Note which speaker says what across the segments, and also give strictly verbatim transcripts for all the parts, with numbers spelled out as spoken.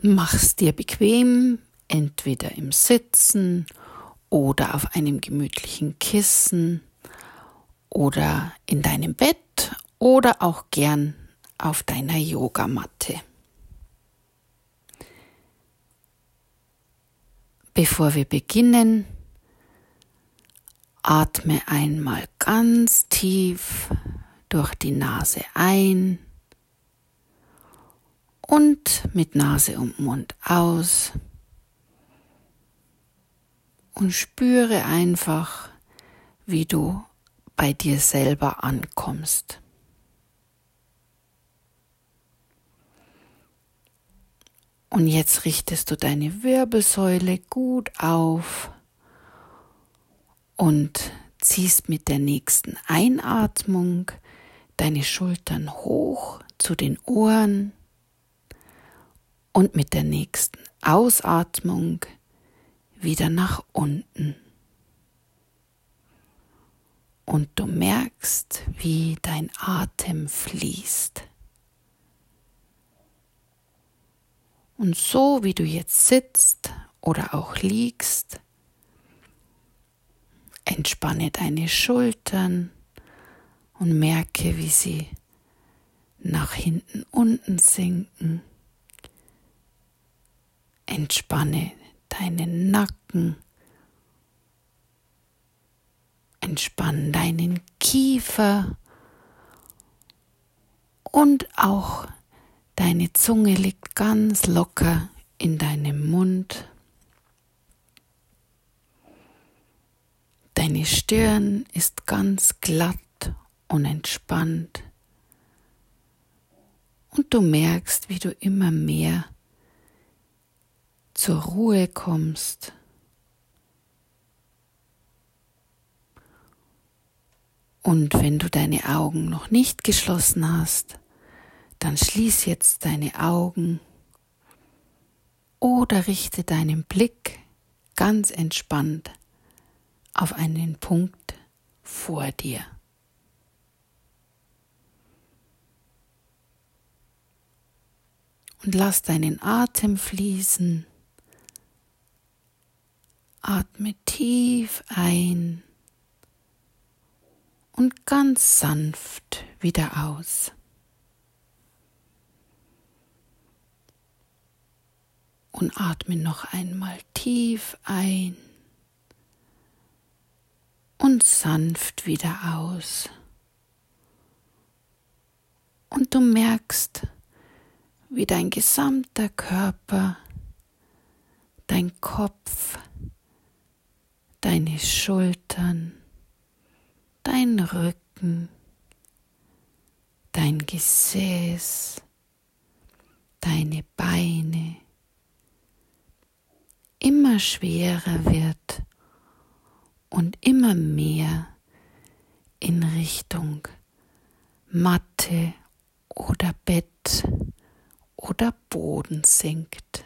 Speaker 1: Mach's dir bequem, entweder im Sitzen oder auf einem gemütlichen Kissen oder in deinem Bett oder auch gern auf deiner Yogamatte. Bevor wir beginnen, atme einmal ganz tief durch die Nase ein und mit Nase und Mund aus und spüre einfach, wie du bei dir selber ankommst. Und jetzt richtest du deine Wirbelsäule gut auf und ziehst mit der nächsten Einatmung deine Schultern hoch zu den Ohren und mit der nächsten Ausatmung wieder nach unten. Und du merkst, wie dein Atem fließt. Und so wie du jetzt sitzt oder auch liegst, entspanne deine Schultern und merke, wie sie nach hinten unten sinken. Entspanne deinen Nacken. Entspann deinen Kiefer und auch deine Zunge liegt ganz locker in deinem Mund. Deine Stirn ist ganz glatt und entspannt. Und du merkst, wie du immer mehr zur Ruhe kommst. Und wenn du deine Augen noch nicht geschlossen hast, dann schließ jetzt deine Augen oder richte deinen Blick ganz entspannt auf einen Punkt vor dir. Und lass deinen Atem fließen. Atme tief ein und ganz sanft wieder aus. Und atme noch einmal tief ein und sanft wieder aus. Und du merkst, wie dein gesamter Körper, dein Kopf, deine Schultern, dein Rücken, dein Gesäß, deine Beine immer schwerer wird und immer mehr in Richtung Matte oder Bett oder Boden sinkt.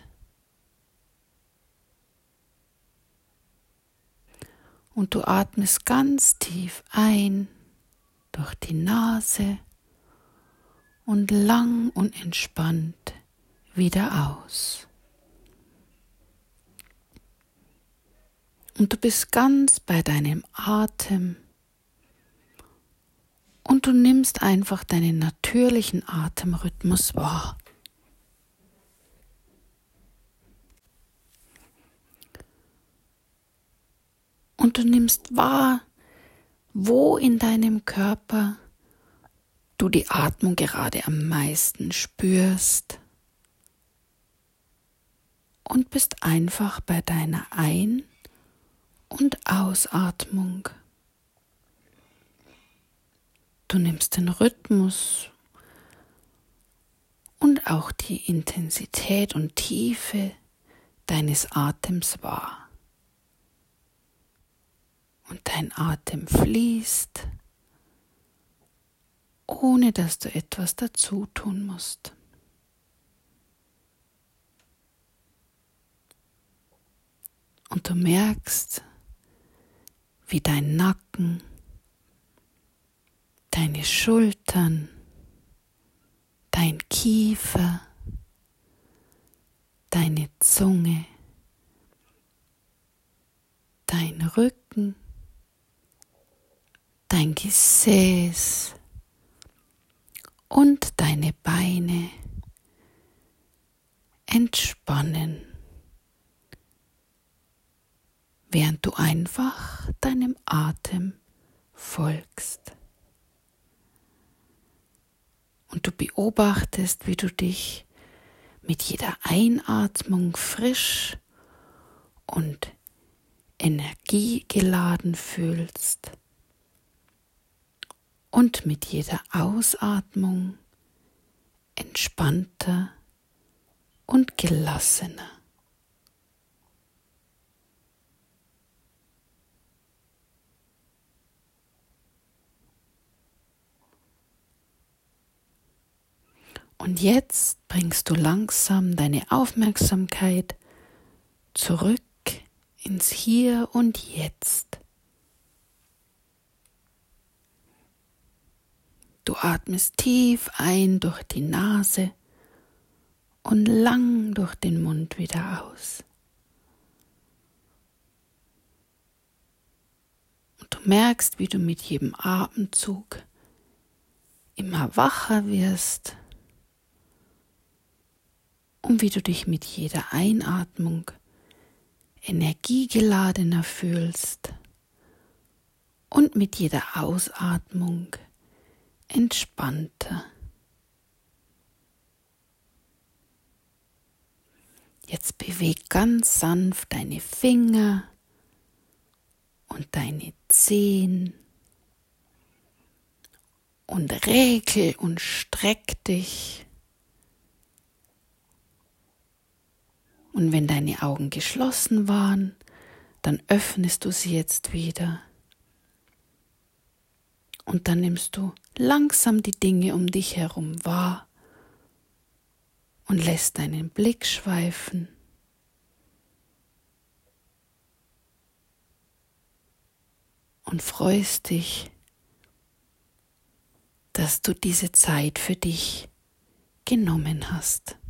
Speaker 1: Und du atmest ganz tief ein durch die Nase und lang und entspannt wieder aus. Und du bist ganz bei deinem Atem und du nimmst einfach deinen natürlichen Atemrhythmus wahr. Und du nimmst wahr, wo in deinem Körper du die Atmung gerade am meisten spürst und bist einfach bei deiner Ein- und Ausatmung. Du nimmst den Rhythmus und auch die Intensität und Tiefe deines Atems wahr. Und dein Atem fließt, ohne dass du etwas dazu tun musst. Und du merkst, wie dein Nacken, deine Schultern, dein Kiefer, deine Zunge, dein Rücken, dein Gesäß und deine Beine entspannen, während du einfach deinem Atem folgst. Und du beobachtest, wie du dich mit jeder Einatmung frisch und energiegeladen fühlst und mit jeder Ausatmung entspannter und gelassener. Und jetzt bringst du langsam deine Aufmerksamkeit zurück ins Hier und Jetzt. Du atmest tief ein durch die Nase und lang durch den Mund wieder aus. Und du merkst, wie du mit jedem Atemzug immer wacher wirst und wie du dich mit jeder Einatmung energiegeladener fühlst und mit jeder Ausatmung entspannter. Jetzt beweg ganz sanft deine Finger und deine Zehen und regel und streck dich. Und wenn deine Augen geschlossen waren, dann öffnest du sie jetzt wieder. Und dann nimmst du langsam die Dinge um dich herum wahr und lässt deinen Blick schweifen. Und freust dich, dass du diese Zeit für dich genommen hast.